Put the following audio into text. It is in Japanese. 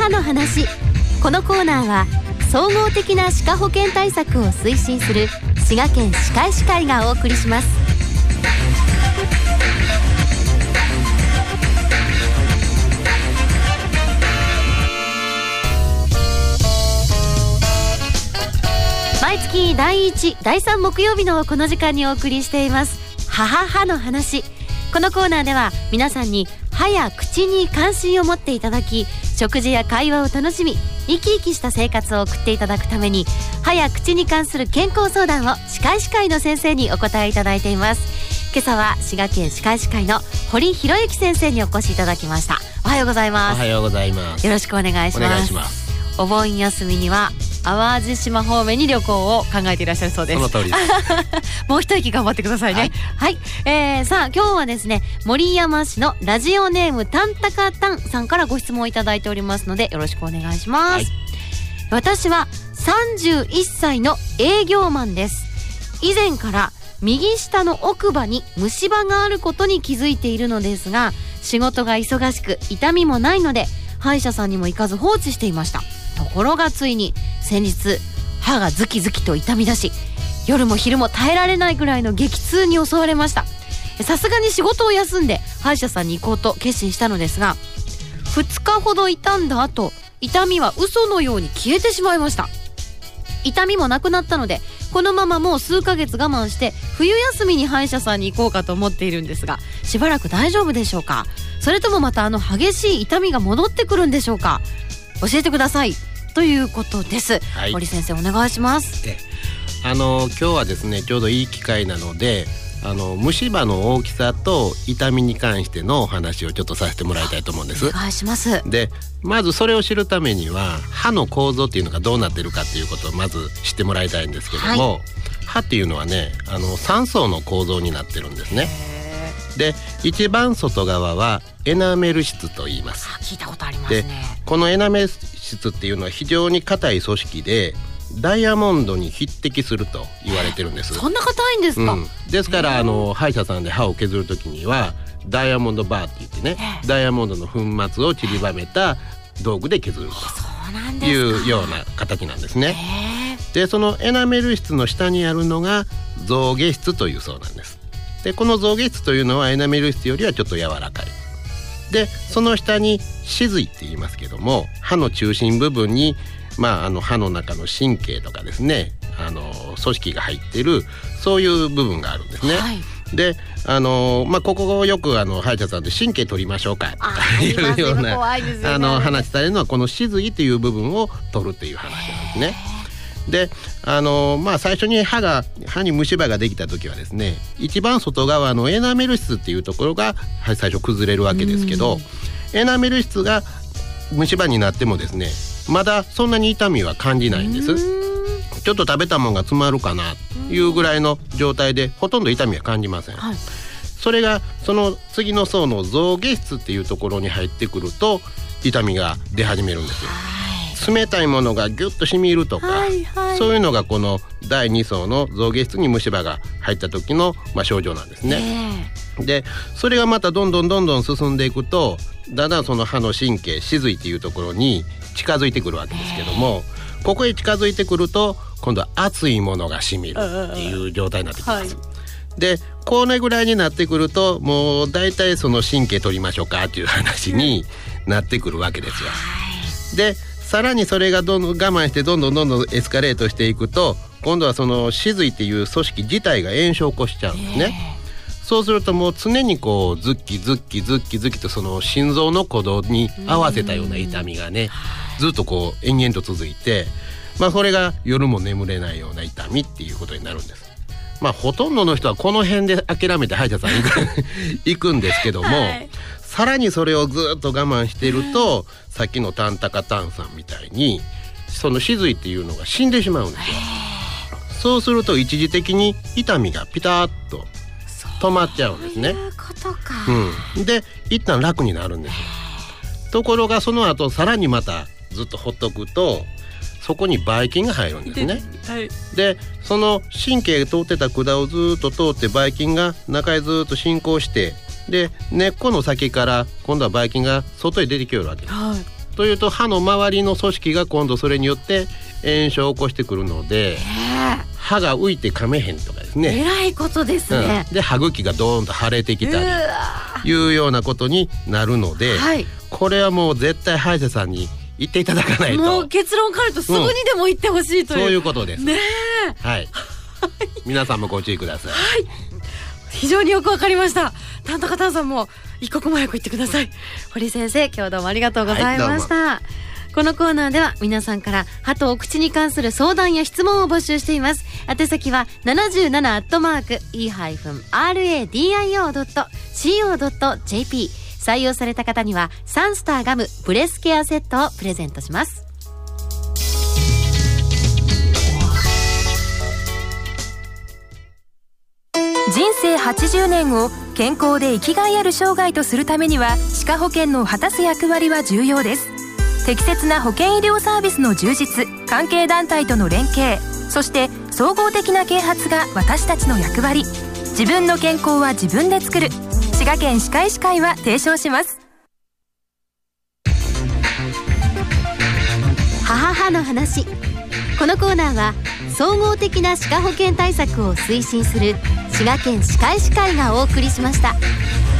歯の話。このコーナーは総合的な歯科保健対策を推進する滋賀県歯科医師会がお送りします。毎月第1、第3木曜日のこの時間にお送りしています歯の話。このコーナーでは皆さんに歯や口に関心を持っていただき、食事や会話を楽しみ、生き生きした生活を送っていただくために、歯や口に関する健康相談を歯科医師会の先生にお答えいただいています。今朝は滋賀県歯科医師会の堀博之先生にお越しいただきました。おはようございます。 おはようございます。 よろしくお願いします。 お願いします。 お盆休みには淡路島方面に旅行を考えていらっしゃるそうです。 その通りですもう一息頑張ってくださいね。はい、さあ今日はですね、森山市のラジオネームタンタカタンさんからご質問をいただいておりますので、よろしくお願いします。はい、私は31歳の営業マンです。以前から右下の奥歯に虫歯があることに気づいているのですが、仕事が忙しく痛みもないので歯医者さんにも行かず放置していました。ところがついに先日、歯がズキズキと痛み出し、夜も昼も耐えられないぐらいの激痛に襲われました。さすがに仕事を休んで歯医者さんに行こうと決心したのですが、2日ほど痛んだ後、痛みは嘘のように消えてしまいました。痛みもなくなったので、このままもう数ヶ月我慢して冬休みに歯医者さんに行こうかと思っているんですが、しばらく大丈夫でしょうか。それともまた激しい痛みが戻ってくるんでしょうか。教えてくださいということです。はい、堀先生お願いします。 今日はですね、ちょうどいい機会なので、虫歯の大きさと痛みに関してのお話をちょっとさせてもらいたいと思うんです。 お願いします。 で、まずそれを知るためには歯の構造っていうのがどうなってるかっていうことをまず知ってもらいたいんですけども、はい、歯っていうのはね、3層の構造になってるんですね。で、一番外側はエナメル質と言います。 聞いたことありますね。 で、このエナメル質っていうのは非常に硬い組織で、ダイヤモンドに匹敵すると言われてるんです。 そんな硬いんですか。 ですから歯医者さんで歯を削るときにはダイヤモンドバーって言ってね、ダイヤモンドの粉末を散りばめた道具で削るというような形なんですね。で、そのエナメル質の下にあるのが象牙質という層なんです。で、この象牙質というのはエナメル質よりはちょっと柔らかい。で、その下に歯髄って言いますけども、歯の中心部分に、歯の中の神経とかですね、組織が入っている、そういう部分があるんですね。はい、で、ここをよく歯医者さんで神経取りましょうかというような話されるのは、この歯髄という部分を取るっていう話なんですね。で、最初に歯に虫歯ができた時はですね、一番外側のエナメル質っていうところが最初崩れるわけですけど、エナメル質が虫歯になってもですね、まだそんなに痛みは感じないんです。ちょっと食べたものが詰まるかなというぐらいの状態で、ほとんど痛みは感じません。はい、それがその次の層の象牙質っていうところに入ってくると、痛みが出始めるんですよ。冷たいものがギュッと染み入るとか、そういうのがこの第2層の象牙質に虫歯が入った時の、症状なんですね。で、それがまたどんどん進んでいくと、だんだんその歯の神経、歯髄っていうところに近づいてくるわけですけども、ここへ近づいてくると今度は熱いものが染みるっていう状態になってきます。で、これぐらいになってくると、もうだいたいその神経取りましょうかっていう話になってくるわけですよ。で、さらにそれがどんどん我慢してどんどんエスカレートしていくと、今度はその歯髄っていう組織自体が炎症を起こしちゃうんですね。そうするともう常にこうズッキとその心臓の鼓動に合わせたような痛みがね、ずっとこう延々と続いて、それが夜も眠れないような痛みっていうことになるんです。ほとんどの人はこの辺で諦めて歯医者さん行くんですけども、さらにそれをずっと我慢していると、さっきのタンタカタンさんみたいにその歯髄っていうのが死んでしまうんですよ。そうすると一時的に痛みがピタッと止まっちゃうんですね。 そういうことか。 で、一旦楽になるんですよ。ところがその後さらにまたずっとほっとくと、そこにばい菌が入るんですね。で、その神経が通ってた管をずっと通ってばい菌が中へずっと進行して、で、根っこの先から今度はばい菌が外へ出てきよるわけです。 というと歯の周りの組織が今度それによって炎症を起こしてくるので、歯が浮いて噛めへんとかですね。 えらいことですね。 で歯茎がドーンと腫れてきたりいうようなことになるので、これはもう絶対歯医者さんに行っていただかないと。 もう結論から言うとすぐにでも行ってほしいという、 そういうことですね。 はい。皆さんもご注意ください。 非常によくわかりました。タンタカタンさんも一刻も早く行ってください。堀先生、今日どうもありがとうございました。このコーナーでは皆さんから歯とお口に関する相談や質問を募集しています。宛先は77@e-radio.co.jp。 採用された方にはサンスターガムブレスケアセットをプレゼントします。 人生80年を健康で生きがいある生涯とするためには、歯科保険の果たす役割は重要です。適切な保険医療サービスの充実、関係団体との連携、そして総合的な啓発が私たちの役割。自分の健康は自分で作る。滋賀県歯科医師会は提唱します。 母の話。このコーナーは総合的な歯科保険対策を推進する滋賀県歯科医師会がお送りしました。